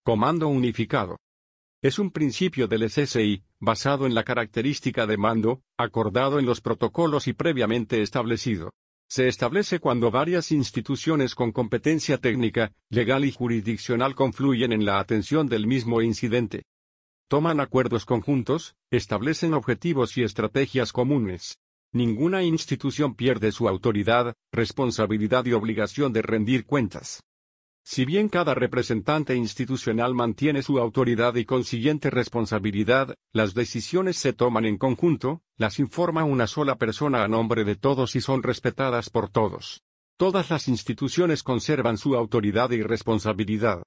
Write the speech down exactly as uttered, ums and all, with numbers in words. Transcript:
Comando unificado. Es un principio del S S I, basado en la característica de mando, acordado en los protocolos y previamente establecido. Se establece cuando varias instituciones con competencia técnica, legal y jurisdiccional confluyen en la atención del mismo incidente. Toman acuerdos conjuntos, establecen objetivos y estrategias comunes. Ninguna institución pierde su autoridad, responsabilidad y obligación de rendir cuentas. Si bien cada representante institucional mantiene su autoridad y consiguiente responsabilidad, las decisiones se toman en conjunto, las informa una sola persona a nombre de todos y son respetadas por todos. Todas las instituciones conservan su autoridad y responsabilidad.